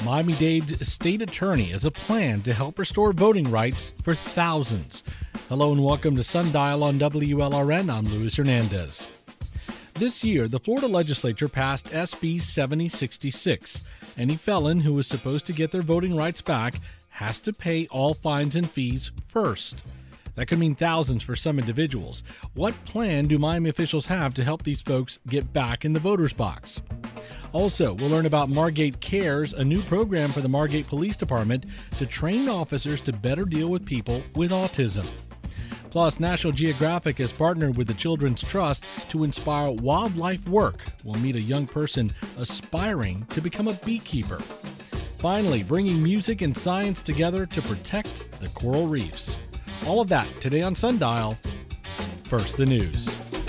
Miami-Dade's state attorney has a plan to help restore voting rights for thousands. Hello and welcome to Sundial on WLRN. I'm Luis Hernandez. This year, the Florida legislature passed SB 7066. Any felon who is supposed to get their voting rights back has to pay all fines and fees first. That could mean thousands for some individuals. What plan do Miami officials have to help these folks get back in the voter's box? Also, we'll learn about Margate Cares, a new program for the Margate Police Department to train officers to better deal with people with autism. Plus, National Geographic has partnered with the Children's Trust to inspire wildlife work. We'll meet a young person aspiring to become a beekeeper. Finally, bringing music and science together to protect the coral reefs. All of that today on Sundial. First, the news.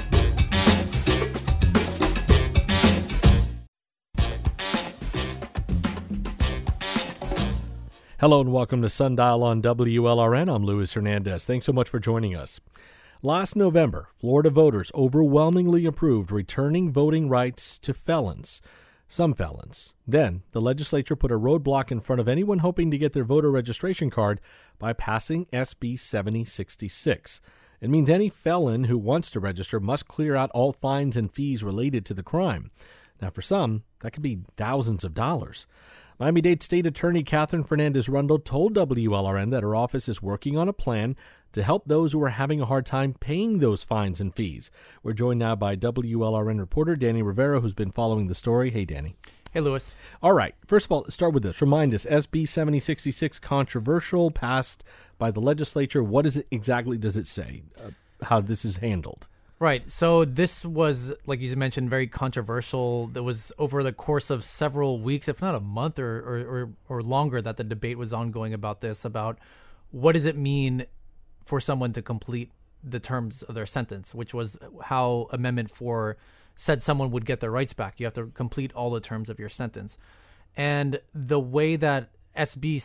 Hello and welcome to Sundial on WLRN. I'm Luis Hernandez. Thanks so much for joining us. Last November, Florida voters overwhelmingly approved returning voting rights to felons. Some felons. Then, the legislature put a roadblock in front of anyone hoping to get their voter registration card by passing SB 7066. It means any felon who wants to register must clear out all fines and fees related to the crime. Now, for some, that could be thousands of dollars. Miami-Dade State Attorney Catherine Fernandez-Rundle told WLRN that her office is working on a plan to help those who are having a hard time paying those fines and fees. We're joined now by WLRN reporter Danny Rivera, who's been following the story. Hey, Danny. Hey, Luis. All right. First of all, let's start with this. Remind us, SB 7066, controversial, passed by the legislature. What is it exactly does it say, how this is handled? Right. So this was, like you mentioned, very controversial. There was over the course of several weeks, if not a month or longer, that the debate was ongoing about this, about what does it mean for someone to complete the terms of their sentence, which was how Amendment 4 said someone would get their rights back. You have to complete all the terms of your sentence. And the way that SB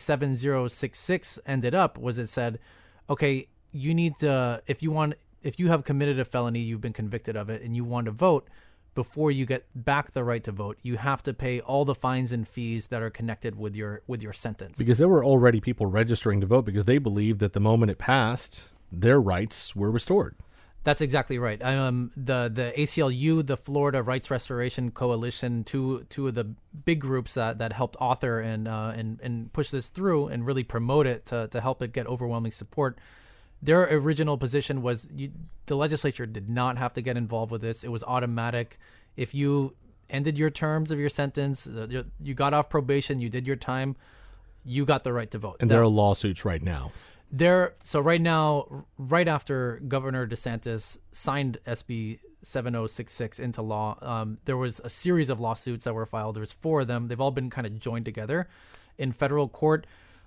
7066 ended up was it said, okay, you need to, if you have committed a felony, you've been convicted of it, and you want to vote, before you get back the right to vote, you have to pay all the fines and fees that are connected with your sentence. Because there were already people registering to vote because they believed that the moment it passed, their rights were restored. That's exactly right. The ACLU, the Florida Rights Restoration Coalition, two of the big groups that helped author and push this through and really promote it to help it get overwhelming support. Their original position was the legislature did not have to get involved with this. It was automatic. If you ended your terms of your sentence, you got off probation, you did your time, you got the right to vote. And there are lawsuits right now. So right now, right after Governor DeSantis signed SB 7066 into law, there was a series of lawsuits that were filed. There was 4 of them. They've all been kind of joined together in federal court.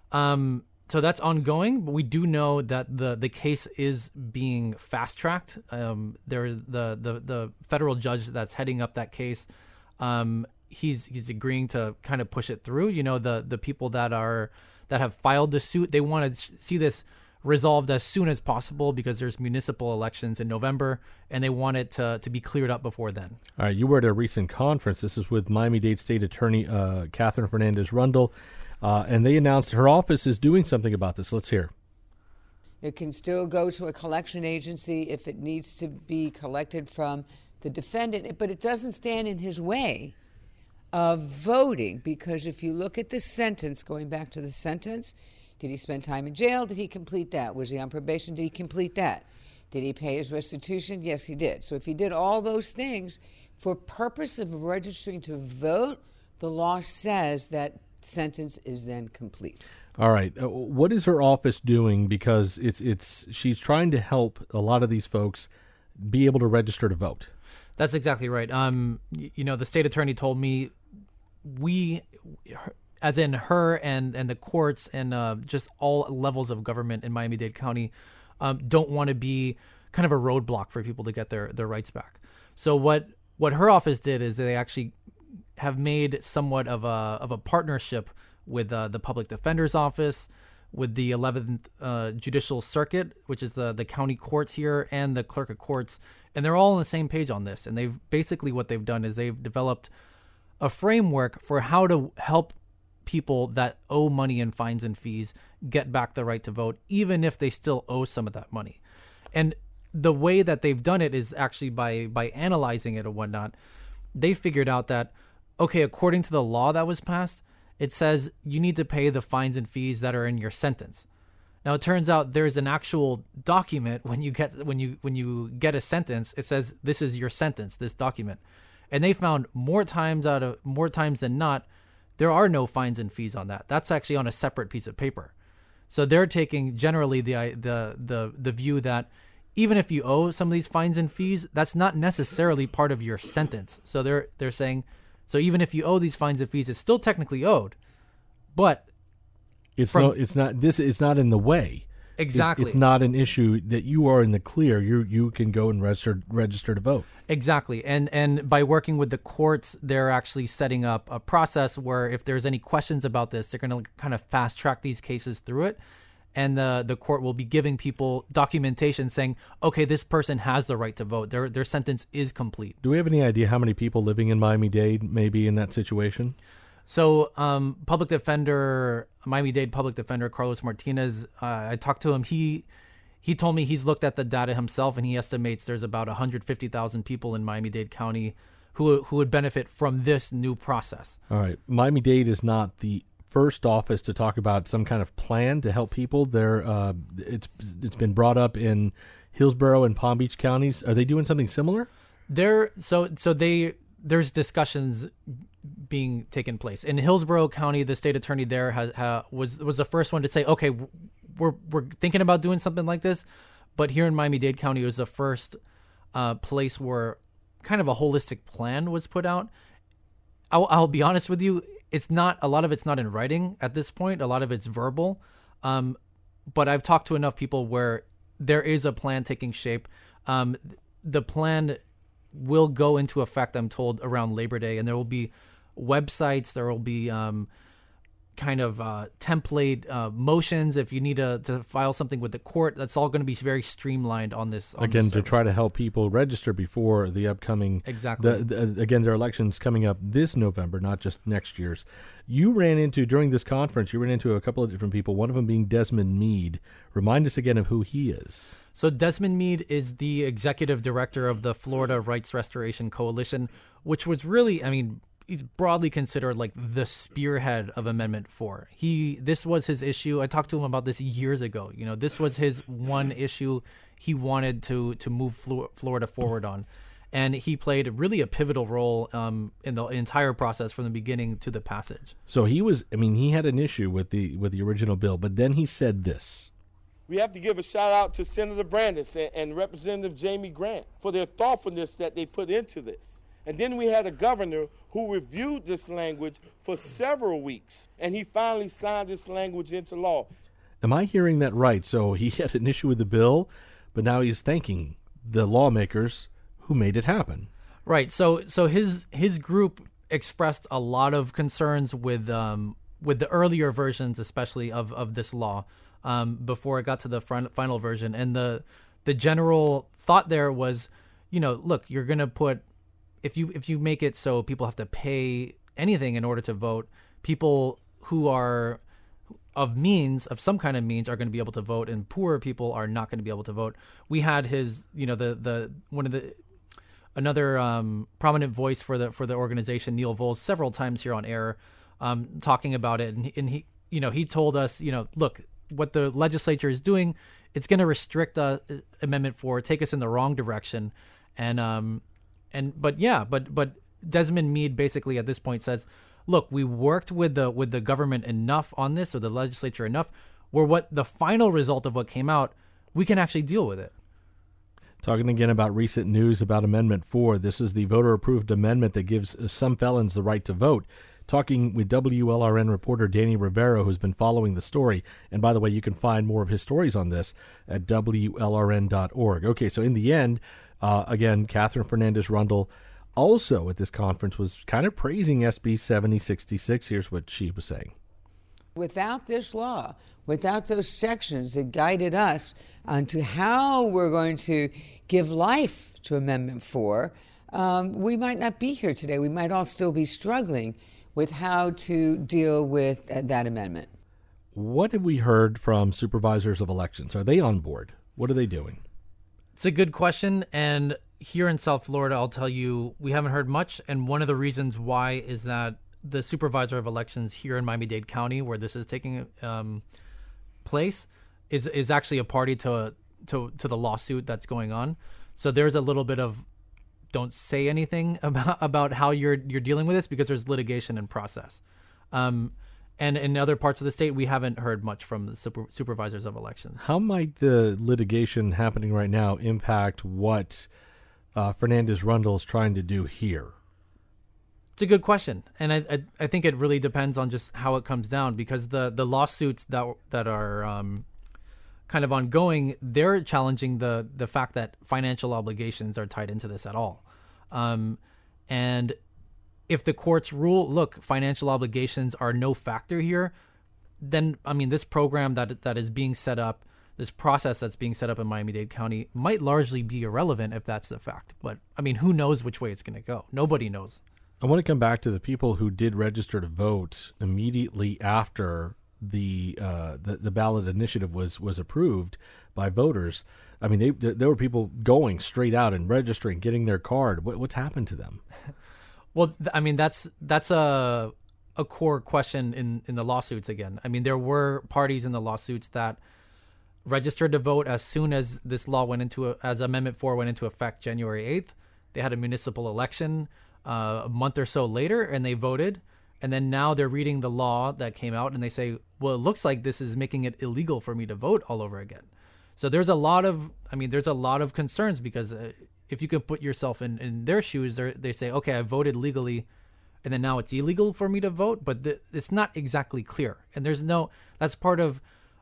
So that's ongoing, but we do know that the case is being fast-tracked. There is the federal judge that's heading up that case. He's agreeing to kind of push it through. You know, the people that have filed the suit, they want to see this resolved as soon as possible because there's municipal elections in November, and they want it to be cleared up before then. All right, you were at a recent conference. This is with Miami-Dade State Attorney Catherine Fernandez-Rundle. And they announced her office is doing something about this. Let's hear. It can still go to a collection agency if it needs to be collected from the defendant, but it doesn't stand in his way of voting, because if you look at the sentence, going back to the sentence, did he spend time in jail? Did he complete that? Was he on probation? Did he complete that? Did he pay his restitution? Yes, he did. So if he did all those things for purpose of registering to vote, the law says that sentence is then complete. All right. What is her office doing? Because she's trying to help a lot of these folks be able to register to vote. That's exactly right. The state attorney told me as in her and the courts and just all levels of government in Miami-Dade County, don't want to be kind of a roadblock for people to get their rights back. So what her office did is they actually have made somewhat of a partnership with the Public Defender's Office, with the 11th Judicial Circuit, which is the county courts here, and the Clerk of Courts, and they're all on the same page on this. And what they've done is they've developed a framework for how to help people that owe money in fines and fees get back the right to vote, even if they still owe some of that money. And the way that they've done it is actually by analyzing it and whatnot. They figured out that, okay, according to the law that was passed, it says you need to pay the fines and fees that are in your sentence. Now, it turns out there's an actual document when you get a sentence. It says this is your sentence, this document, and they found more times than not, there are no fines and fees on that. That's actually on a separate piece of paper. So they're taking generally the view that even if you owe some of these fines and fees, that's not necessarily part of your sentence. So they're saying, so even if you owe these fines and fees, it's still technically owed, but it's not in the way. Exactly. It's not an issue that you are in the clear. You can go and register to vote. Exactly. And by working with the courts, they're actually setting up a process where if there's any questions about this, they're going to kind of fast track these cases through it. And the court will be giving people documentation saying, okay, this person has the right to vote. Their sentence is complete. Do we have any idea how many people living in Miami-Dade may be in that situation? So Miami-Dade public defender Carlos Martinez, I talked to him. He told me he's looked at the data himself, and he estimates there's about 150,000 people in Miami-Dade County who would benefit from this new process. All right. Miami-Dade is not the first office to talk about some kind of plan to help people. It's been brought up in Hillsborough and Palm Beach counties. Are they doing something similar? There's discussions being taken place in Hillsborough County. The state attorney there was the first one to say, okay, we're thinking about doing something like this. But here in Miami-Dade County, it was the first place where kind of a holistic plan was put out. I'll be honest with you. A lot of it's not in writing at this point. A lot of it's verbal. But I've talked to enough people where there is a plan taking shape. The plan will go into effect, I'm told, around Labor Day, and there will be websites. There will be template motions if you need to file something with the court. That's all going to be very streamlined on this. To try to help people register before the upcoming. Exactly. Again, there are elections coming up this November, not just next year's. During this conference, you ran into a couple of different people, one of them being Desmond Meade. Remind us again of who he is. So Desmond Meade is the executive director of the Florida Rights Restoration Coalition, which was really, he's broadly considered like the spearhead of Amendment 4. This was his issue. I talked to him about this years ago. This was his one issue he wanted to move Florida forward on. And he played really a pivotal role in the entire process from the beginning to the passage. So he had an issue with the original bill, but then he said this. We have to give a shout out to Senator Brandes and Representative Jamie Grant for their thoughtfulness that they put into this. And then we had a governor who reviewed this language for several weeks, and he finally signed this language into law. Am I hearing that right? So he had an issue with the bill, but now he's thanking the lawmakers who made it happen. Right. So his group expressed a lot of concerns with the earlier versions, especially of this law, before it got to the final version. And the general thought there was, look, you're going to put, if you make it so people have to pay anything in order to vote, people who are of some kind of means are going to be able to vote, and poorer people are not going to be able to vote. We had another prominent voice for the organization, Neil Volz, several times here on air, talking about it, and he told us, look, what the legislature is doing, it's going to restrict Amendment 4, take us in the wrong direction, but Desmond Meade basically at this point says, look, we worked with the government enough on this, or the legislature enough, where what the final result of what came out, we can actually deal with it. Talking again about recent news about Amendment 4, this is the voter-approved amendment that gives some felons the right to vote. Talking with WLRN reporter Danny Rivera, who's been following the story. And by the way, you can find more of his stories on this at WLRN.org. Okay, so in the end, again, Catherine Fernandez Rundle also at this conference was kind of praising SB 7066. Here's what she was saying. Without this law, without those sections that guided us onto how we're going to give life to Amendment 4, we might not be here today. We might all still be struggling with how to deal with that amendment. What have we heard from supervisors of elections? Are they on board? What are they doing? It's a good question. And here in South Florida, I'll tell you, we haven't heard much. And one of the reasons why is that the supervisor of elections here in Miami-Dade County, where this is taking place, is actually a party to the lawsuit that's going on. So there's a little bit of don't say anything about how you're dealing with this because there's litigation in process. And in other parts of the state, we haven't heard much from the supervisors of elections. How might the litigation happening right now impact what Fernandez-Rundle is trying to do here? It's a good question. And I think it really depends on just how it comes down, because the lawsuits that are kind of ongoing, they're challenging the fact that financial obligations are tied into this at all. And if the courts rule, look, financial obligations are no factor here, then, I mean, this program that is being set up, this process that's being set up in Miami-Dade County might largely be irrelevant if that's the fact. But, I mean, who knows which way it's going to go? Nobody knows. I want to come back to the people who did register to vote immediately after the ballot initiative was approved by voters. I mean, there were people going straight out and registering, getting their card. What's happened to them? Well, I mean, that's a core question in the lawsuits again. I mean, there were parties in the lawsuits that registered to vote as soon as this law as Amendment 4 went into effect January 8th. They had a municipal election a month or so later, and they voted. And then now they're reading the law that came out, and they say, well, it looks like this is making it illegal for me to vote all over again. So there's a lot of concerns, because if you can put yourself in their shoes, they say, okay, I voted legally, and then now it's illegal for me to vote, but it's not exactly clear. And that's part of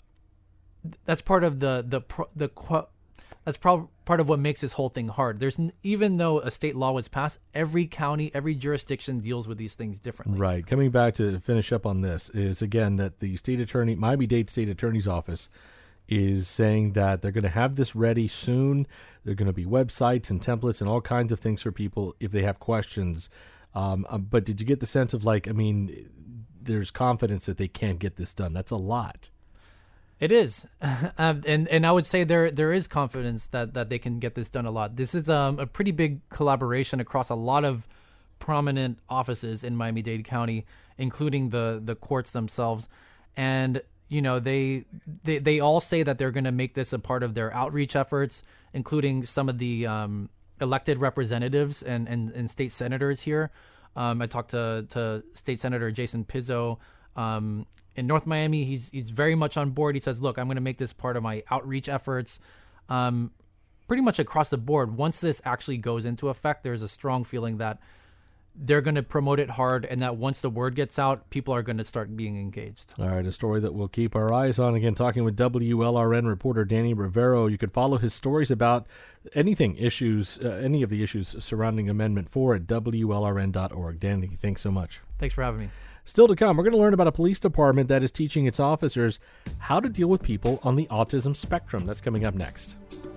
what makes this whole thing hard. Even though a state law was passed, every county, every jurisdiction deals with these things differently. Right. Coming back to finish up on this is, again, that the Miami-Dade State Attorney's Office is saying that they're going to have this ready soon. There are going to be websites and templates and all kinds of things for people if they have questions. But did you get the sense of, there's confidence that they can get this done? That's a lot. It is. And I would say there is confidence that they can get this done a lot. This is a pretty big collaboration across a lot of prominent offices in Miami-Dade County, including the courts themselves. And they all say that they're going to make this a part of their outreach efforts, including some of the elected representatives and state senators here. I talked to State Senator Jason Pizzo in North Miami. He's very much on board. He says, look, I'm going to make this part of my outreach efforts. Pretty much across the board, once this actually goes into effect, there's a strong feeling that they're going to promote it hard, and that once the word gets out, people are going to start being engaged. All right, a story that we'll keep our eyes on. Again, talking with WLRN reporter Danny Rivero. You could follow his stories about any of the issues surrounding Amendment 4 at WLRN.org. Danny, thanks so much. Thanks for having me. Still to come, we're going to learn about a police department that is teaching its officers how to deal with people on the autism spectrum. That's coming up next.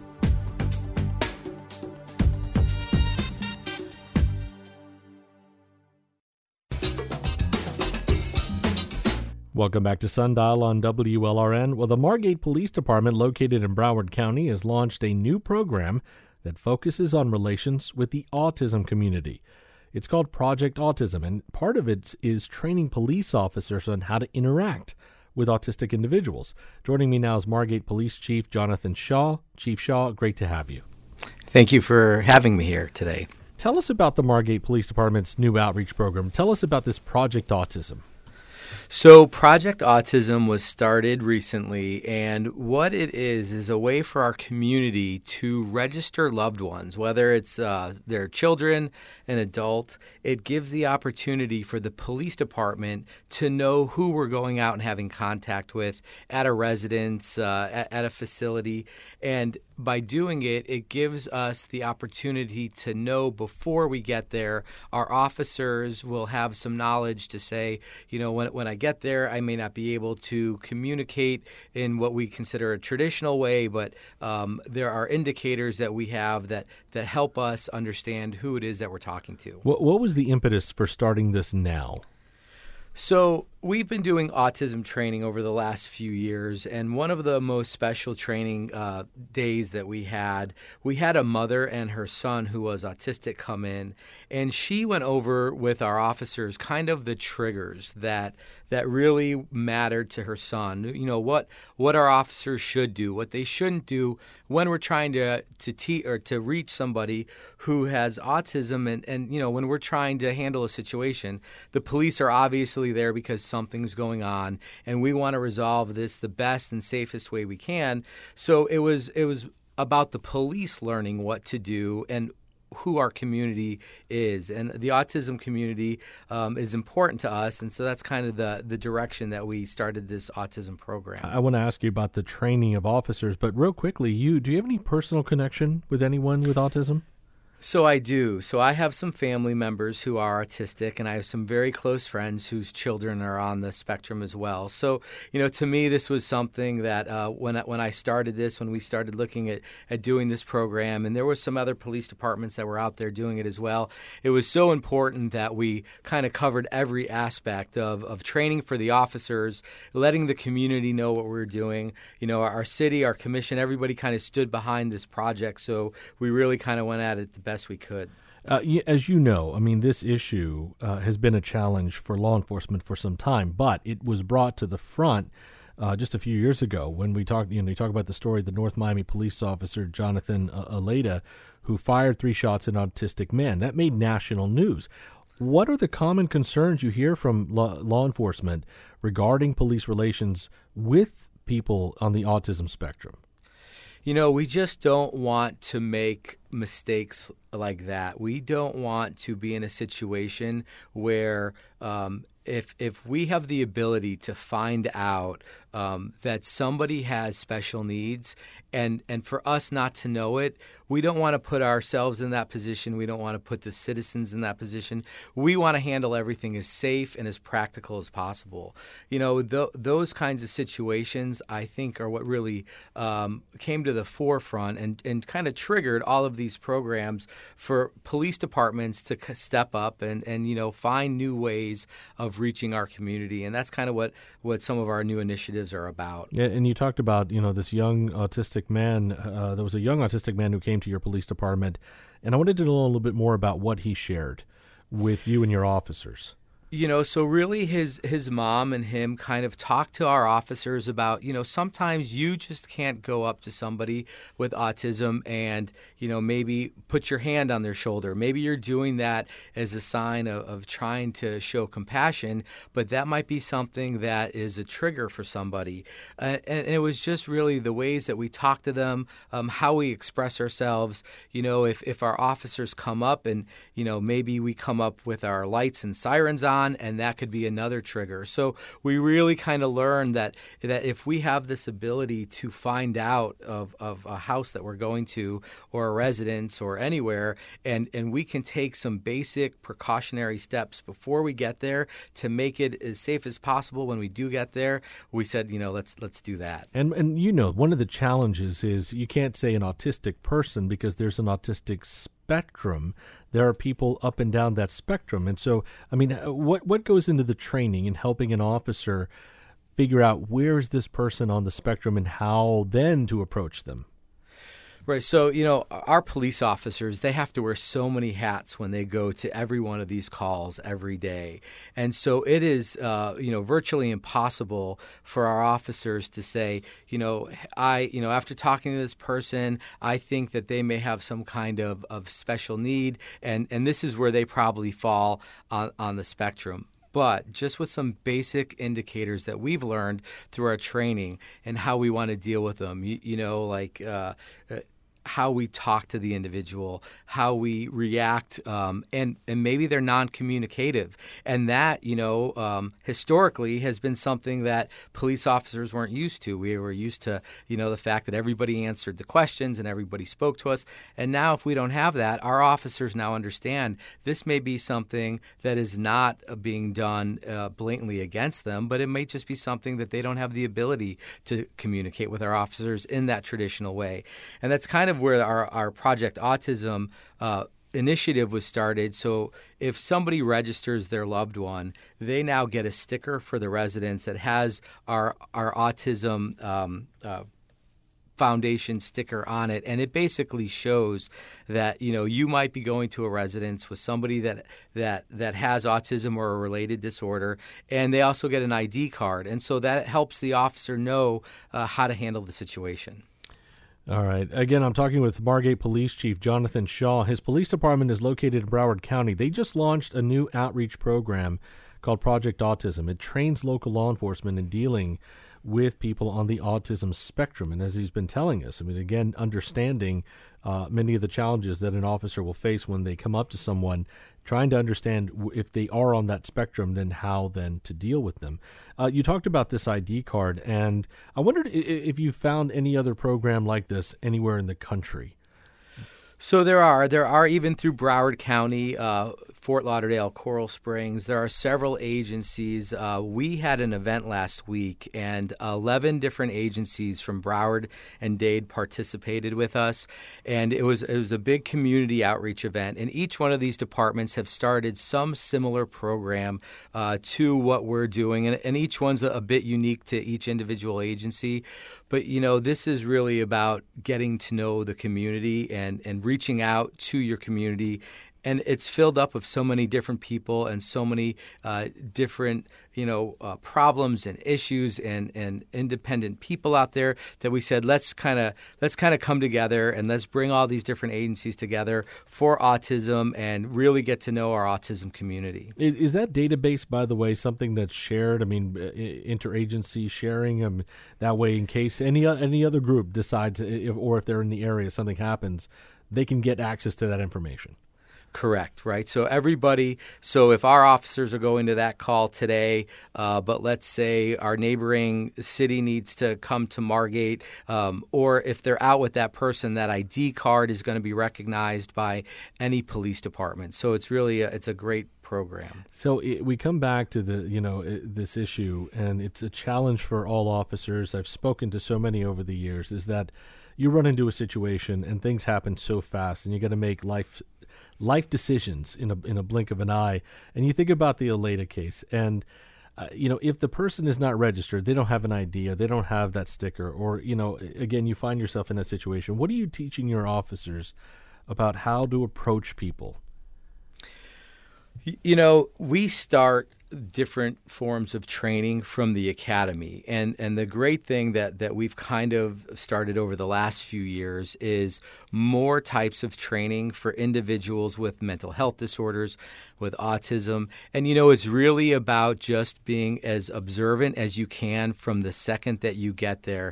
Welcome back to Sundial on WLRN. Well, the Margate Police Department, located in Broward County, has launched a new program that focuses on relations with the autism community. It's called Project Autism, and part of it is training police officers on how to interact with autistic individuals. Joining me now is Margate Police Chief Jonathan Shaw. Chief Shaw, great to have you. Thank you for having me here today. Tell us about the Margate Police Department's new outreach program. Tell us about this Project Autism. So Project Autism was started recently, and what it is a way for our community to register loved ones, whether it's their children, an adult. It gives the opportunity for the police department to know who we're going out and having contact with at a residence, at a facility, and by doing it, it gives us the opportunity to know before we get there. Our officers will have some knowledge to say, when I get there, I may not be able to communicate in what we consider a traditional way, but there are indicators that we have that help us understand who it is that we're talking to. What was the impetus for starting this now? So we've been doing autism training over the last few years, and one of the most special training days that we had a mother and her son who was autistic come in, and she went over with our officers kind of the triggers that really mattered to her son. You know, what our officers should do, what they shouldn't do when we're trying to reach somebody who has autism, and you know, when we're trying to handle a situation. The police are obviously there because something's going on, and we want to resolve this the best and safest way we can. So it was about the police learning what to do and who our community is, and the autism community is important to us, and so that's kind of the direction that we started this autism program. I want to ask you about the training of officers, but real quickly, do you have any personal connection with anyone with autism? So I do. So I have some family members who are autistic, and I have some very close friends whose children are on the spectrum as well. So, you know, to me, this was something that when I started this, when we started looking at doing this program, and there were some other police departments that were out there doing it as well, it was so important that we kind of covered every aspect of training for the officers, letting the community know what we were doing. You know, our city, our commission, everybody kind of stood behind this project, so we really kind of went at it the best we could. As you know, I mean, this issue has been a challenge for law enforcement for some time, but it was brought to the front just a few years ago when we talked. You talk about the story of the North Miami police officer Jonathan Aleda, who fired 3 shots at an autistic man. That made national news. What are the common concerns you hear from law enforcement regarding police relations with people on the autism spectrum? You know, we just don't want to make mistakes like that. We don't want to be in a situation where if we have the ability to find out that somebody has special needs and for us not to know it, we don't want to put ourselves in that position. We don't want to put the citizens in that position. We want to handle everything as safe and as practical as possible. You know, those kinds of situations, I think, are what really came to the forefront and kind of triggered all of these programs for police departments to step up and you know, find new ways of reaching our community. And that's kind of what some of our new initiatives are about. Yeah, and you talked about, you know, this young autistic man. There was a young autistic man who came to your police department, and I wanted to know a little bit more about what he shared with you and your officers. You know, so really his mom and him kind of talked to our officers about, you know, sometimes you just can't go up to somebody with autism and, you know, maybe put your hand on their shoulder. Maybe you're doing that as a sign of trying to show compassion, but that might be something that is a trigger for somebody. And it was just really the ways that we talk to them, how we express ourselves. You know, if our officers come up and, you know, maybe we come up with our lights and sirens on, and that could be another trigger. So we really kind of learned that if we have this ability to find out of a house that we're going to or a residence or anywhere, and we can take some basic precautionary steps before we get there to make it as safe as possible when we do get there, we said, you know, let's do that. And you know, one of the challenges is you can't say an autistic person because there's an autistic spectrum. There are people up and down that spectrum. And so, I mean, what goes into the training in helping an officer figure out where is this person on the spectrum and how then to approach them? Right. So, you know, our police officers, they have to wear so many hats when they go to every one of these calls every day. And so it is, you know, virtually impossible for our officers to say, after talking to this person, I think that they may have some kind of special need. And this is where they probably fall on the spectrum. But just with some basic indicators that we've learned through our training and how we want to deal with them, how we talk to the individual, how we react, and maybe they're non-communicative. And that, historically has been something that police officers weren't used to. We were used to, the fact that everybody answered the questions and everybody spoke to us. And now if we don't have that, our officers now understand this may be something that is not being done blatantly against them, but it may just be something that they don't have the ability to communicate with our officers in that traditional way. And that's kind of where our Project Autism initiative was started. So if somebody registers their loved one, they now get a sticker for the residents that has our autism foundation sticker on it, and it basically shows that you might be going to a residence with somebody that has autism or a related disorder, and they also get an ID card, and so that helps the officer know how to handle the situation. All right. Again, I'm talking with Margate Police Chief Jonathan Shaw. His police department is located in Broward County. They just launched a new outreach program called Project Autism. It trains local law enforcement in dealing with people on the autism spectrum. And as he's been telling us, again, understanding many of the challenges that an officer will face when they come up to someone, trying to understand if they are on that spectrum, then how then to deal with them. You talked about this ID card, and I wondered if you found any other program like this anywhere in the country. So there are even through Broward County, Fort Lauderdale, Coral Springs. There are several agencies. We had an event last week, and 11 different agencies from Broward and Dade participated with us, and it was a big community outreach event. And each one of these departments have started some similar program to what we're doing, and each one's a bit unique to each individual agency. But this is really about getting to know the community and reaching out to your community. And it's filled up of so many different people and so many different, problems and issues and independent people out there that we said, let's kind of come together and let's bring all these different agencies together for autism and really get to know our autism community. Is that database, by the way, something that's shared? Interagency sharing, that way in case any other group decides, or if they're in the area, something happens, they can get access to that information. Correct, right? So if our officers are going to that call today, but let's say our neighboring city needs to come to Margate, or if they're out with that person, that ID card is going to be recognized by any police department. So it's really it's a great program. So we come back to this issue, and it's a challenge for all officers. I've spoken to so many over the years, is that you run into a situation and things happen so fast, and you got to make life decisions in a blink of an eye. And you think about the Aleda case, and if the person is not registered, they don't have an ID, they don't have that sticker, or again, you find yourself in that situation. What are you teaching your officers about how to approach people? We start different forms of training from the academy. And the great thing that we've kind of started over the last few years is more types of training for individuals with mental health disorders, with autism. And, it's really about just being as observant as you can from the second that you get there.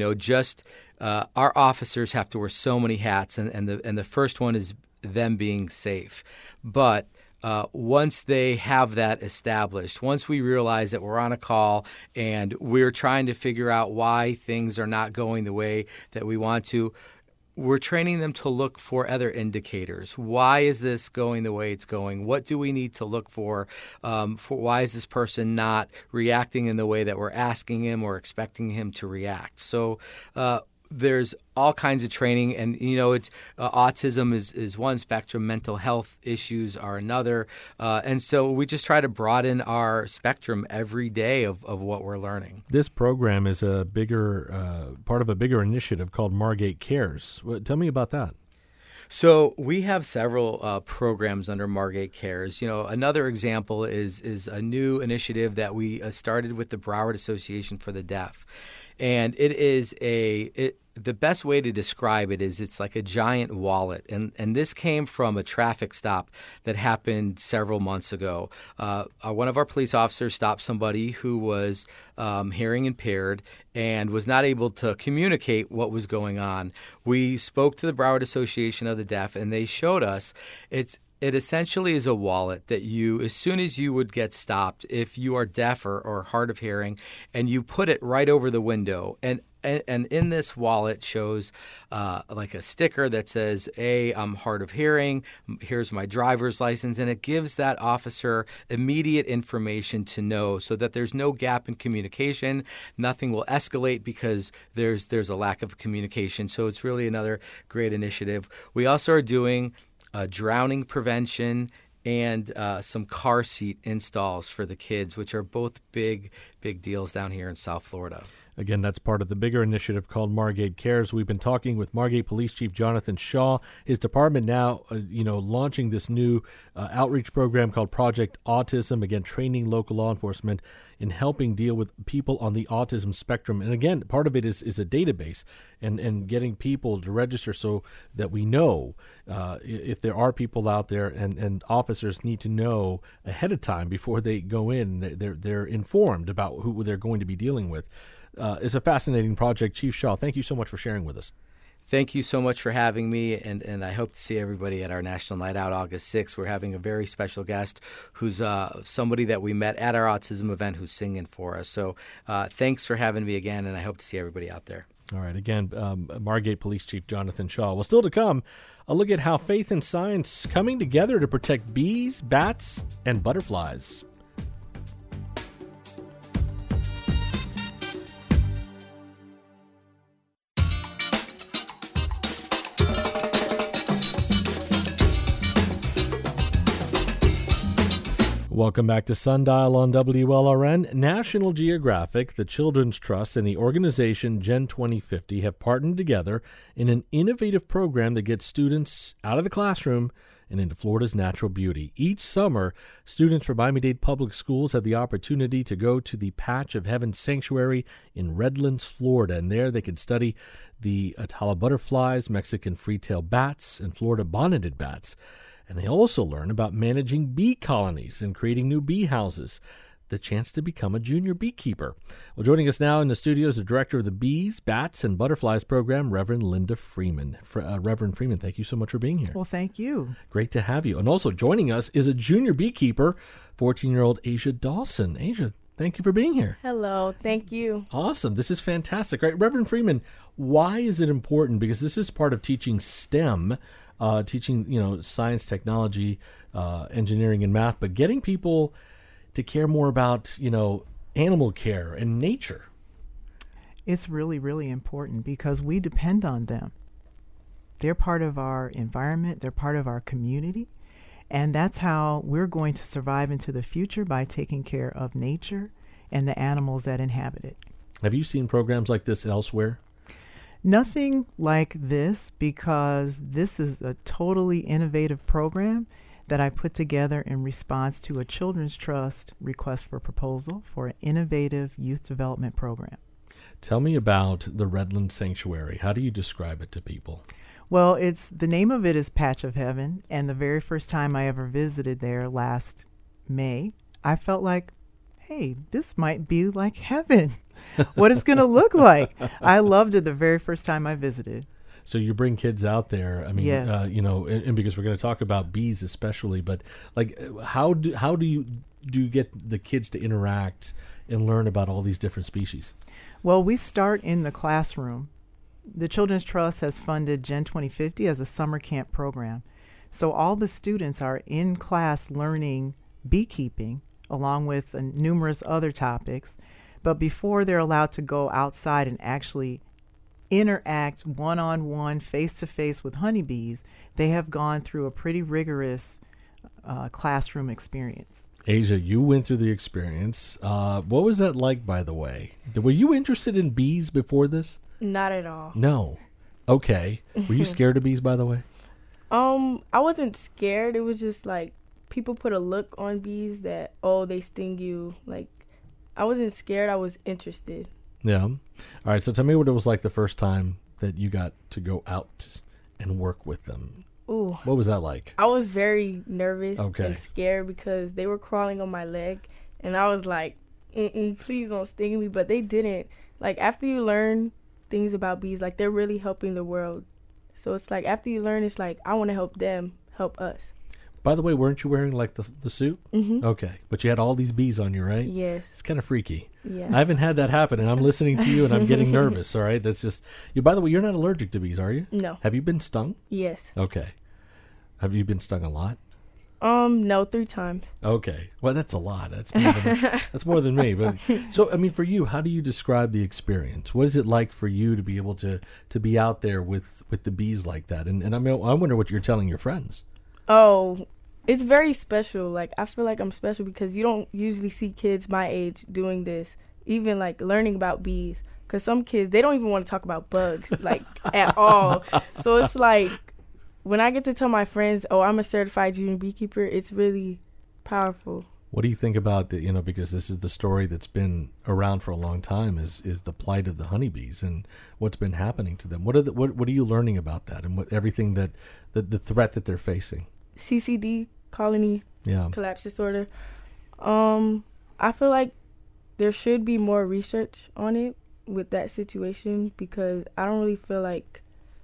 Our officers have to wear so many hats, and the first one is them being safe. But once they have that established, once we realize that we're on a call and we're trying to figure out why things are not going the way that we want to, we're training them to look for other indicators. Why is this going the way it's going? What do we need to look for why is this person not reacting in the way that we're asking him or expecting him to react? So there's all kinds of training, and it's autism is one spectrum, mental health issues are another, and so we just try to broaden our spectrum every day of what we're learning. This program is a bigger part of a bigger initiative called Margate Cares. Tell me about that. So we have several programs under Margate Cares. Another example is a new initiative that we started with the Broward Association for the Deaf. And it is the best way to describe it is it's like a giant wallet. And this came from a traffic stop that happened several months ago. One of our police officers stopped somebody who was hearing impaired and was not able to communicate what was going on. We spoke to the Broward Association of the Deaf, and they showed us it essentially is a wallet that as soon as you would get stopped, if you are deaf or hard of hearing, and you put it right over the window, and in this wallet shows like a sticker that says, I'm hard of hearing, here's my driver's license, and it gives that officer immediate information to know so that there's no gap in communication. Nothing will escalate because there's a lack of communication. So it's really another great initiative. We also are doing drowning prevention, and some car seat installs for the kids, which are both big deals down here in South Florida. Again, that's part of the bigger initiative called Margate Cares. We've been talking with Margate Police Chief Jonathan Shaw. His department now, launching this new outreach program called Project Autism. Again, training local law enforcement in helping deal with people on the autism spectrum. And again, part of it is a database and getting people to register so that we know if there are people out there, and officers need to know ahead of time before they go in. They're informed about who they're going to be dealing with. It's a fascinating project. Chief Shaw, thank you so much for sharing with us. Thank you so much for having me, and I hope to see everybody at our National Night Out August 6th. We're having a very special guest who's somebody that we met at our autism event who's singing for us. So thanks for having me again, and I hope to see everybody out there. All right. Again, Margate Police Chief Jonathan Shaw. Well, still to come, a look at how faith and science coming together to protect bees, bats, and butterflies. Welcome back to Sundial on WLRN. National Geographic, the Children's Trust, and the organization Gen 2050 have partnered together in an innovative program that gets students out of the classroom and into Florida's natural beauty. Each summer, students from Miami-Dade Public Schools have the opportunity to go to the Patch of Heaven Sanctuary in Redlands, Florida, and there they can study the Atala butterflies, Mexican free-tail bats, and Florida bonneted bats. And they also learn about managing bee colonies and creating new bee houses, the chance to become a junior beekeeper. Well, joining us now in the studio is the director of the Bees, Bats, and Butterflies program, Reverend Linda Freeman. Reverend Freeman, thank you so much for being here. Well, thank you. Great to have you. And also joining us is a junior beekeeper, 14-year-old Asia Dawson. Asia, thank you for being here. Hello, thank you. Awesome. This is fantastic. Right, Reverend Freeman, why is it important? Because this is part of teaching STEM, teaching, science, technology, engineering, and math, but getting people to care more about, animal care and nature. It's really, really important because we depend on them. They're part of our environment. They're part of our community. And that's how we're going to survive into the future, by taking care of nature and the animals that inhabit it. Have you seen programs like this elsewhere? Nothing like this, because this is a totally innovative program that I put together in response to a Children's Trust request for proposal for an innovative youth development program. Tell me about the Redlands Sanctuary. How do you describe it to people? Well, the name of it is Patch of Heaven, and the very first time I ever visited there last May, I felt like, hey, this might be like heaven. What it's going to look like. I loved it the very first time I visited. So you bring kids out there. I mean, yes. And because we're going to talk about bees especially, but like, how do you get the kids to interact and learn about all these different species? Well, we start in the classroom. The Children's Trust has funded Gen 2050 as a summer camp program. So all the students are in class learning beekeeping along with numerous other topics. But before they're allowed to go outside and actually interact one-on-one, face-to-face with honeybees, they have gone through a pretty rigorous classroom experience. Asia, you went through the experience. What was that like, by the way? Were you interested in bees before this? Not at all. No. Okay. Were you scared of bees, by the way? I wasn't scared. It was just like people put a look on bees that, they sting you. Like, I wasn't scared. I was interested. Yeah. All right. So tell me what it was like the first time that you got to go out and work with them. Ooh. What was that like? I was very nervous and scared because they were crawling on my leg. And I was like, please don't sting me. But they didn't. Like, after you learn things about bees, like, they're really helping the world. So it's like, after you learn, it's like, I want to help them help us. By the way, weren't you wearing like the suit? Mm-hmm. Okay. But you had all these bees on you, right? Yes. It's kind of freaky. Yeah. I haven't had that happen, and I'm listening to you, and I'm getting nervous, all right? That's just... By the way, you're not allergic to bees, are you? No. Have you been stung? Yes. Okay. Have you been stung a lot? No, 3 times. Okay. Well, that's a lot. That's more than me. But so, I mean, for you, how do you describe the experience? What is it like for you to be able to be out there with the bees like that? And I mean, I wonder what you're telling your friends. Oh, it's very special. Like, I feel like I'm special because you don't usually see kids my age doing this, even like learning about bees. Because some kids, they don't even want to talk about bugs, like, at all. So it's like, when I get to tell my friends, oh, I'm a certified junior beekeeper, it's really powerful. What do you think about the, because this is the story that's been around for a long time, is the plight of the honeybees and what's been happening to them? What are you learning about that and what everything that the threat that they're facing? CCD, colony collapse disorder. I feel like there should be more research on it with that situation because I don't really feel like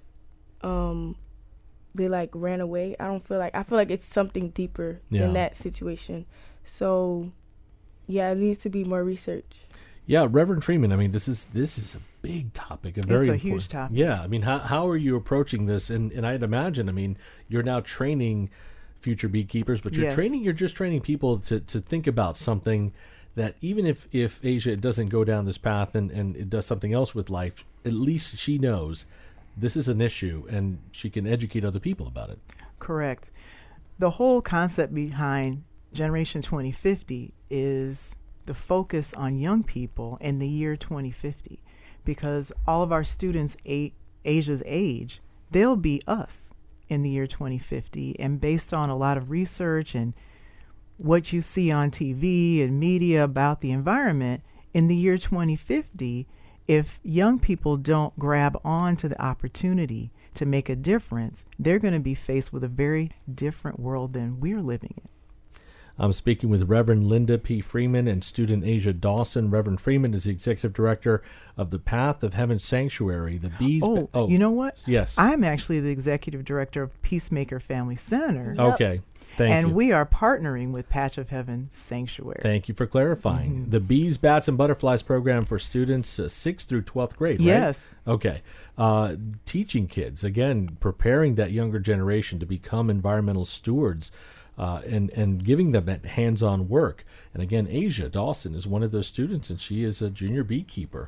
they like ran away. I feel like it's something deeper than that situation. So, yeah, it needs to be more research. Yeah, Reverend Freeman, I mean, this is a big topic. It's a huge topic. Yeah, I mean, how are you approaching this? And I'd imagine, I mean, you're now training future beekeepers, but you're just training people to think about something that even if Asia doesn't go down this path and it does something else with life, at least she knows this is an issue and she can educate other people about it. Correct. The whole concept behind Generation 2050 is the focus on young people in the year 2050, because all of our students Asia's age, they'll be us in the year 2050. And based on a lot of research and what you see on TV and media about the environment, in the year 2050, if young people don't grab on to the opportunity to make a difference, they're going to be faced with a very different world than we're living in. I'm speaking with Reverend Linda P. Freeman and student Asia Dawson. Reverend Freeman is the executive director of the Path of Heaven Sanctuary. The bees. You know what? Yes. I'm actually the executive director of Peacemaker Family Center. Okay. Thank you. And we are partnering with Patch of Heaven Sanctuary. Thank you for clarifying. Mm-hmm. The Bees, Bats, and Butterflies program for students 6th through 12th grade, right? Yes. Okay. Teaching kids, again, preparing that younger generation to become environmental stewards. And giving them that hands-on work. And again, Asia Dawson is one of those students, and she is a junior beekeeper.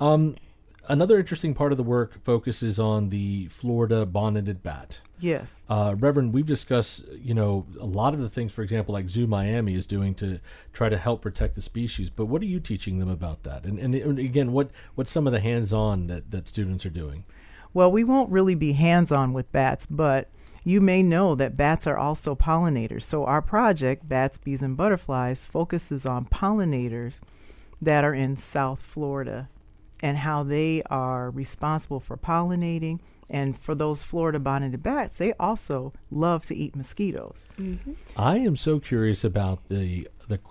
Another interesting part of the work focuses on the Florida bonneted bat. Yes. Reverend, we've discussed, a lot of the things, for example, like Zoo Miami is doing to try to help protect the species. But what are you teaching them about that? And again, what's some of the hands-on that students are doing? Well, we won't really be hands-on with bats, but you may know that bats are also pollinators. So our project, Bats, Bees, and Butterflies, focuses on pollinators that are in South Florida and how they are responsible for pollinating. And for those Florida bonneted bats, they also love to eat mosquitoes. Mm-hmm. I am so curious about the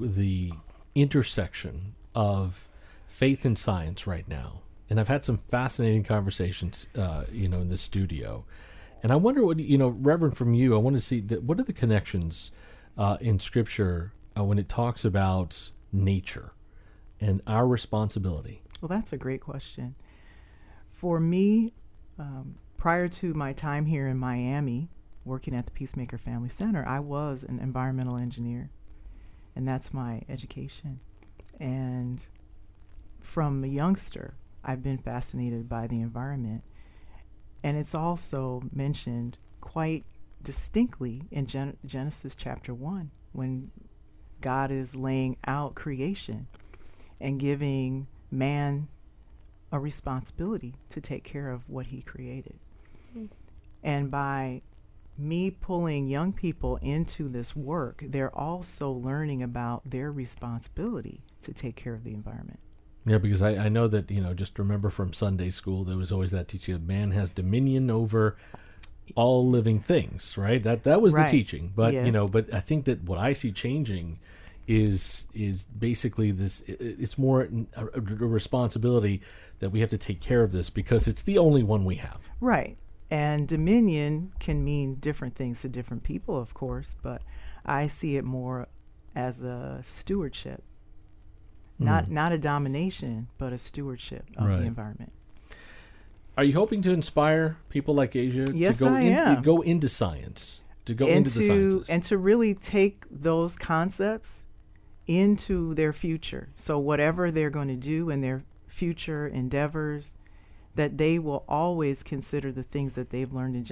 intersection of faith and science right now. And I've had some fascinating conversations, in this studio. And I wonder what, Reverend, from you, I want to see what are the connections in Scripture when it talks about nature and our responsibility? Well, that's a great question. For me, prior to my time here in Miami, working at the Peacemaker Family Center, I was an environmental engineer, and that's my education. And from a youngster, I've been fascinated by the environment. And it's also mentioned quite distinctly in Genesis chapter 1 when God is laying out creation and giving man a responsibility to take care of what he created. Mm. And by me pulling young people into this work, they're also learning about their responsibility to take care of the environment. Yeah, because I know that, just remember from Sunday school, there was always that teaching that man has dominion over all living things, right? That was right. The teaching. But, yes. But I think that what I see changing is basically this, it's more a responsibility that we have to take care of this because it's the only one we have. Right. And dominion can mean different things to different people, of course, but I see it more as a stewardship. Not a domination, but a stewardship of the environment. Are you hoping to inspire people like Asia yes, to go into science, into the sciences? And to really take those concepts into their future. So whatever they're going to do in their future endeavors, that they will always consider the things that they've learned in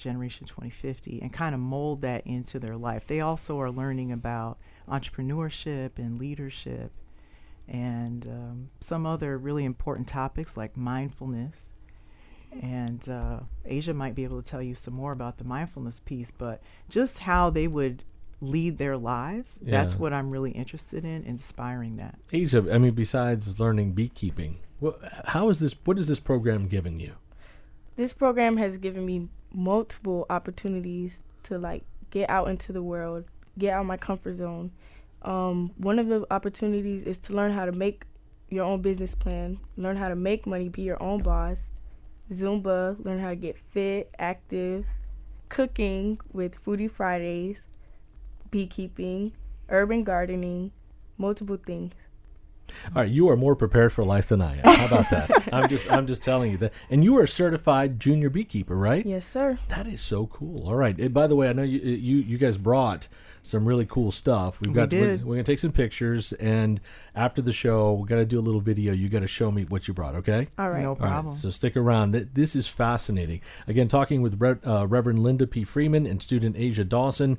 Generation 2050 and kind of mold that into their life. They also are learning about entrepreneurship and leadership and some other really important topics like mindfulness. And Asia might be able to tell you some more about the mindfulness piece, but just how they would lead their lives, that's what I'm really interested in, inspiring that. Asia, I mean, besides learning beekeeping, what has this program given you? This program has given me multiple opportunities to like get out into the world, get out of my comfort zone. One of the opportunities is to learn how to make your own business plan, learn how to make money, be your own boss. Zumba, learn how to get fit, active, cooking with Foodie Fridays, beekeeping, urban gardening, multiple things. All right, you are more prepared for life than I am. How about that? I'm just telling you that. And you are a certified junior beekeeper, right? Yes, sir. That is so cool. All right. By the way, I know you guys brought some really cool stuff. We're gonna take some pictures, and after the show, we're gonna do a little video. You got to show me what you brought, okay? All right. No problem. All right, so stick around. This is fascinating. Again, talking with Reverend Linda P. Freeman and student Asia Dawson.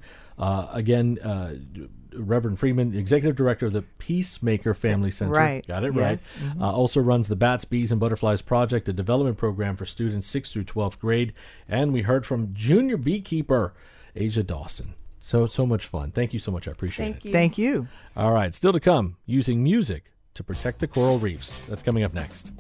Reverend Freeman, Executive Director of the Peacemaker Family Center. Right. Got it yes. right. Mm-hmm. Also runs the Bats, Bees, and Butterflies Project, a development program for students 6th through 12th grade. And we heard from junior beekeeper Asia Dawson. So much fun. Thank you so much. I appreciate it. Thank you. All right. Still to come, using music to protect the coral reefs. That's coming up next.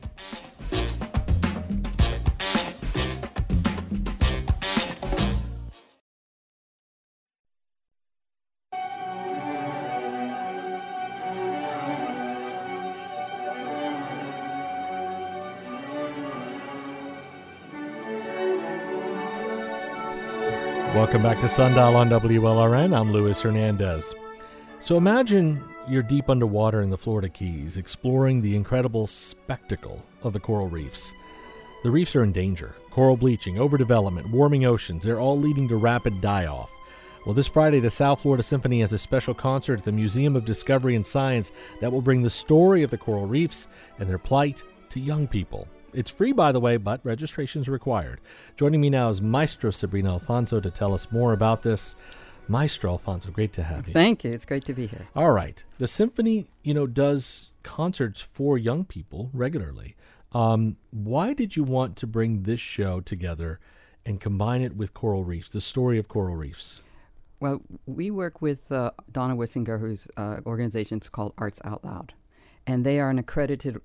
Welcome back to Sundial on WLRN. I'm Luis Hernandez. So imagine you're deep underwater in the Florida Keys, exploring the incredible spectacle of the coral reefs. The reefs are in danger. Coral bleaching, overdevelopment, warming oceans, they're all leading to rapid die-off. Well, this Friday, the South Florida Symphony has a special concert at the Museum of Discovery and Science that will bring the story of the coral reefs and their plight to young people. It's free, by the way, but registration is required. Joining me now is Maestro Sabrina Alfonso to tell us more about this. Maestro Alfonso, great to have you. Thank you. It's great to be here. All right. The symphony, does concerts for young people regularly. Why did you want to bring this show together and combine it with coral reefs, the story of coral reefs? Well, we work with Donna Wissinger, whose organization is called Arts Out Loud. And they are an accredited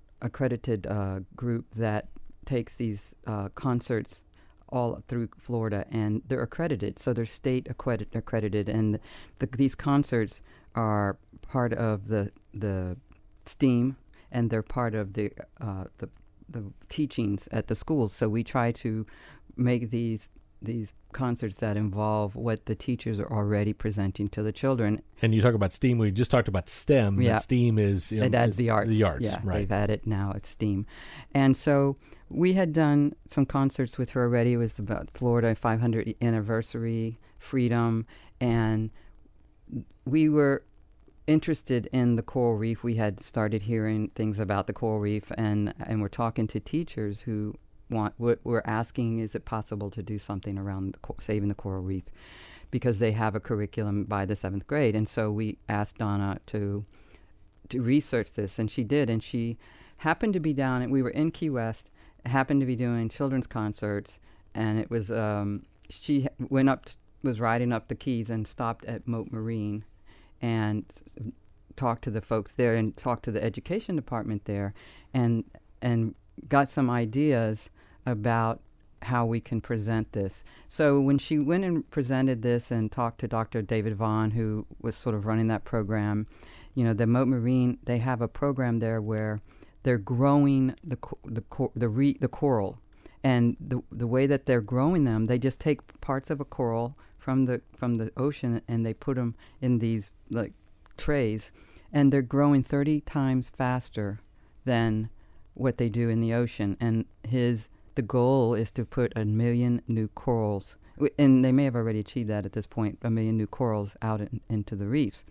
group that takes these concerts all through Florida, and they're accredited, so they're state accredited, and these concerts are part of the STEAM, and they're part of the teachings at the schools. So we try to make these concerts that involve what the teachers are already presenting to the children. And you talk about STEAM. We just talked about STEM. Yeah. STEAM is it adds the arts. The arts, yeah, right. They've added now it's STEAM. And so we had done some concerts with her already. It was about Florida 500th anniversary, freedom, and we were interested in the coral reef. We had started hearing things about the coral reef, and we're talking to teachers who we're asking, is it possible to do something around saving the coral reef? Because they have a curriculum by the 7th grade. And so we asked Donna to research this, and she did. And she happened to be down, and we were in Key West, happened to be doing children's concerts, and it was, she was riding up the Keys and stopped at Mote Marine and talked to the folks there and talked to the education department there and got some ideas about how we can present this. So when she went and presented this and talked to Dr. David Vaughn, who was sort of running that program, the Mote Marine, they have a program there where they're growing the coral, and the way that they're growing them, they just take parts of a coral from the ocean and they put them in these like trays, and they're growing 30 times faster than what they do in the ocean. And the goal is to put 1 million new corals, and they may have already achieved that at this point, 1 million new corals out into the reefs.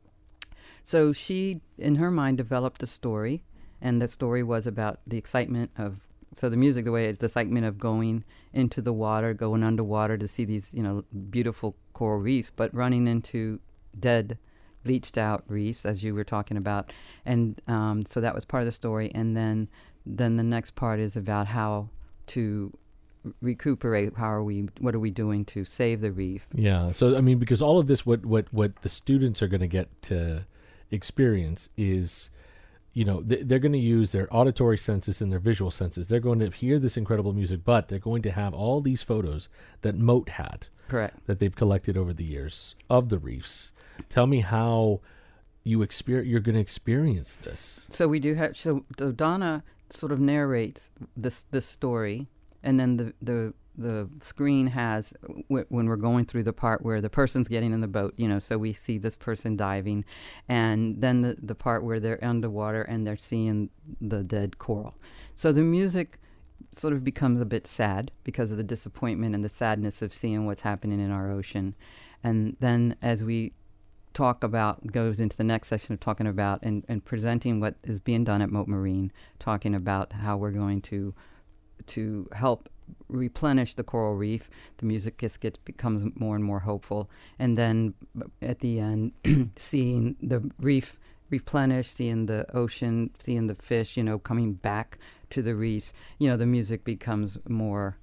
So she, in her mind, developed a story, and the story was about the excitement of So the music, the way it's the excitement of going into the water, going underwater to see these, beautiful coral reefs, but running into dead, bleached out reefs, as you were talking about. And so that was part of the story. And then the next part is about how to recuperate. What are we doing to save the reef? Yeah. So, I mean, because all of this, what the students are going to get to experience is, they're going to use their auditory senses and their visual senses. They're going to hear this incredible music, but they're going to have all these photos that Moat had. Correct. That they've collected over the years of the reefs. Tell me how you're going to experience this. So we do have. So Donna sort of narrates this story, and then the screen has when we're going through the part where the person's getting in the boat, so we see this person diving, and then the part where they're underwater and they're seeing the dead coral. So the music sort of becomes a bit sad because of the disappointment and the sadness of seeing what's happening in our ocean. And then as we goes into the next session of talking about and presenting what is being done at Moat Marine, talking about how we're going to help replenish the coral reef. The music becomes more and more hopeful, and then at the end, seeing the reef replenish, seeing the ocean, seeing the fish, coming back to the reefs. The music becomes more,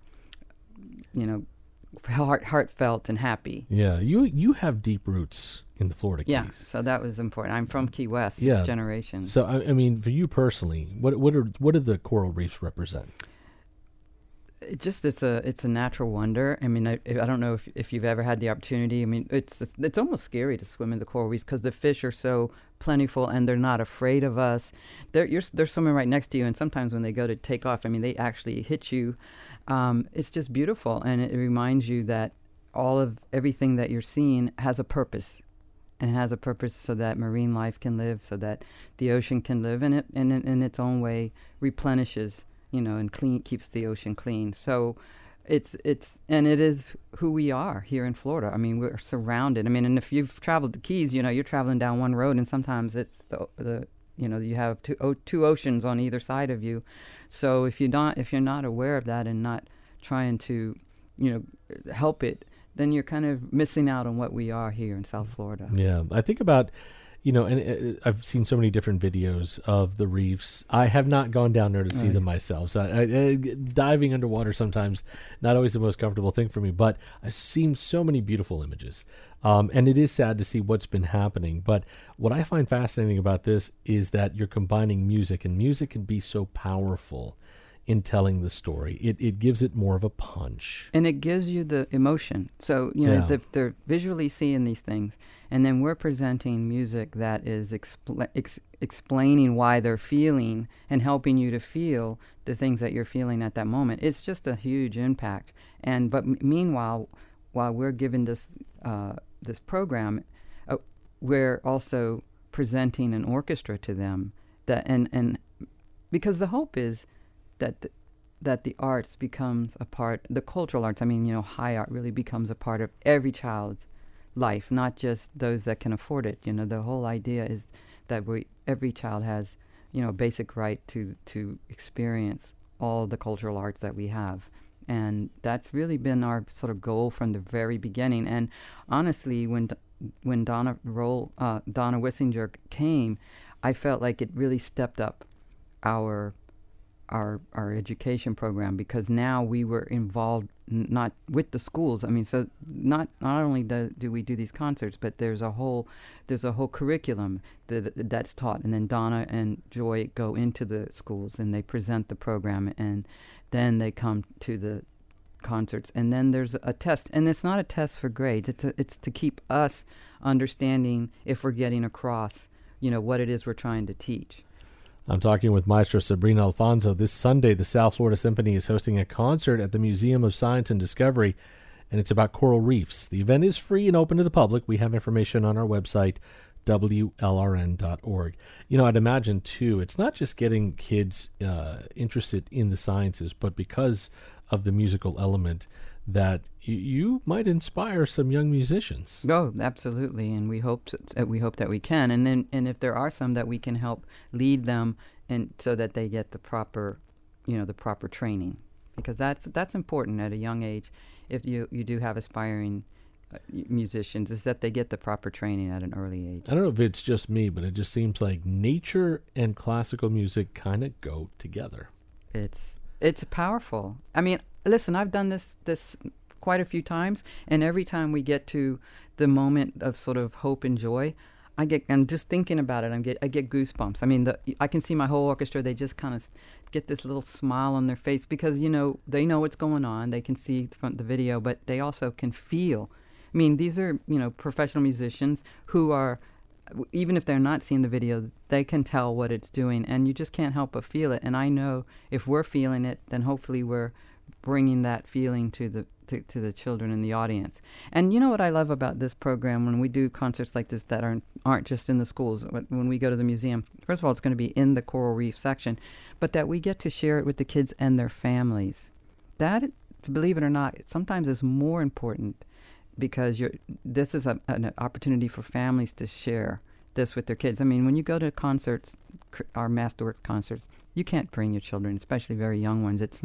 heartfelt and happy. Yeah, you have deep roots in the Florida Keys. Yeah, so that was important. I'm from Key West, 6th generation. So I mean, for you personally, what do the coral reefs represent? It's a natural wonder. I mean, I don't know if you've ever had the opportunity. I mean, it's almost scary to swim in the coral reefs because the fish are so plentiful and they're not afraid of us. They're swimming right next to you, and sometimes when they go to take off, I mean, they actually hit you. It's just beautiful, and it reminds you that everything that you're seeing has a purpose, and it has a purpose so that marine life can live, so that the ocean can live, and it in its own way replenishes. And keeps the ocean clean. So it is who we are here in Florida. I mean, we're surrounded. I mean, and if you've traveled the Keys, you're traveling down one road, and sometimes it's you have two oceans on either side of you. So if you're not aware of that and not trying to, help it, then you're kind of missing out on what we are here in South Florida. Yeah, I think about. And I've seen so many different videos of the reefs. I have not gone down there to see them myself. So diving underwater sometimes not always the most comfortable thing for me, but I've seen so many beautiful images. And it is sad to see what's been happening. But what I find fascinating about this is that you're combining music, and music can be so powerful in telling the story. It gives it more of a punch. And it gives you the emotion. So, they're visually seeing these things. And then we're presenting music that is explaining why they're feeling and helping you to feel the things that you're feeling at that moment. It's just a huge impact. But meanwhile, while we're giving this program, we're also presenting an orchestra to them. And because the hope is that the arts becomes a part, the cultural arts, high art really becomes a part of every child's life, not just those that can afford it. The whole idea is that every child has, a basic right to experience all the cultural arts that we have. And that's really been our sort of goal from the very beginning. And honestly, when Donna Wissinger came, I felt like it really stepped up our education program, because now we were involved not with the schools. So not only do we do these concerts, but there's a whole curriculum that's taught, and then Donna and Joy go into the schools and they present the program, and then they come to the concerts, and then there's a test, and it's not a test for grades. It's to keep us understanding if we're getting across, what it is we're trying to teach. I'm talking with Maestro Sabrina Alfonso. This Sunday, the South Florida Symphony is hosting a concert at the Museum of Science and Discovery, and it's about coral reefs. The event is free and open to the public. We have information on our website, WLRN.org. I'd imagine, too, it's not just getting kids interested in the sciences, but because of the musical element, that you might inspire some young musicians. Oh, absolutely, and we hope that we can, and if there are some, that we can help lead them, and so that they get the proper the proper training, because that's important at a young age. If you do have aspiring musicians, is that they get the proper training at an early age. I don't know if it's just me, but it just seems like nature and classical music kind of go together. It's powerful. I mean, listen, I've done this quite a few times, and every time we get to the moment of sort of hope and joy, I'm just thinking about it. I get goosebumps. I mean, I can see my whole orchestra. They just kind of get this little smile on their face because they know what's going on. They can see the video, but they also can feel. I mean, these are professional musicians who are, even if they're not seeing the video, they can tell what it's doing, and you just can't help but feel it. And I know if we're feeling it, then hopefully we're bringing that feeling to the children in the audience. And you know what I love about this program when we do concerts like this that aren't just in the schools, when we go to the museum, first of all, it's going to be in the coral reef section, but that we get to share it with the kids and their families. That, believe it or not, sometimes is more important, because this is an opportunity for families to share this with their kids. I mean, when you go to concerts, our Masterworks concerts, you can't bring your children, especially very young ones. It's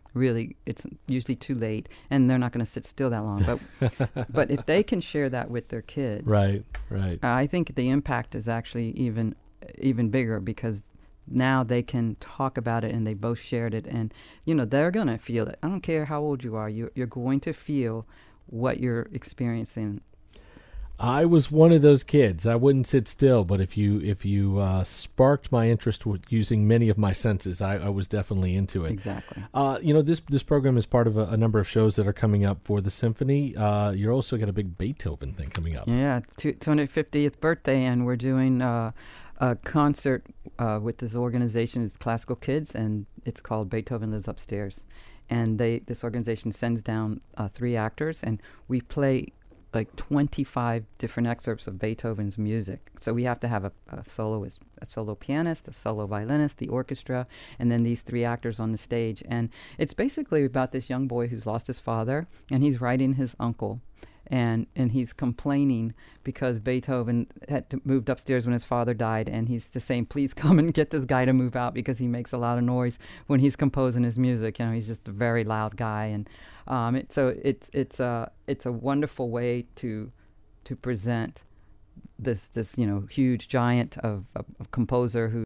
usually too late, and they're not going to sit still that long. But if they can share that with their kids, right, I think the impact is actually even bigger, because now they can talk about it, and they both shared it, and they're going to feel it. I don't care how old you are, you're going to feel what you're experiencing. I was one of those kids. I wouldn't sit still, but if you sparked my interest with using many of my senses, I was definitely into it. Exactly. This program is part of a number of shows that are coming up for the symphony. You're also got a big Beethoven thing coming up. Yeah, 250th birthday, and we're doing a concert with this organization. It's Classical Kids, and it's called Beethoven Lives Upstairs. And this organization sends down 3 actors, and we play like 25 different excerpts of Beethoven's music. So we have to have a soloist, a solo pianist, a solo violinist, the orchestra, and then these 3 actors on the stage. And it's basically about this young boy who's lost his father, and he's writing his uncle. And he's complaining because Beethoven had moved upstairs when his father died, and he's just saying, please come and get this guy to move out because he makes a lot of noise when he's composing his music. He's just a very loud guy. And it's a wonderful way to present this huge giant of composer who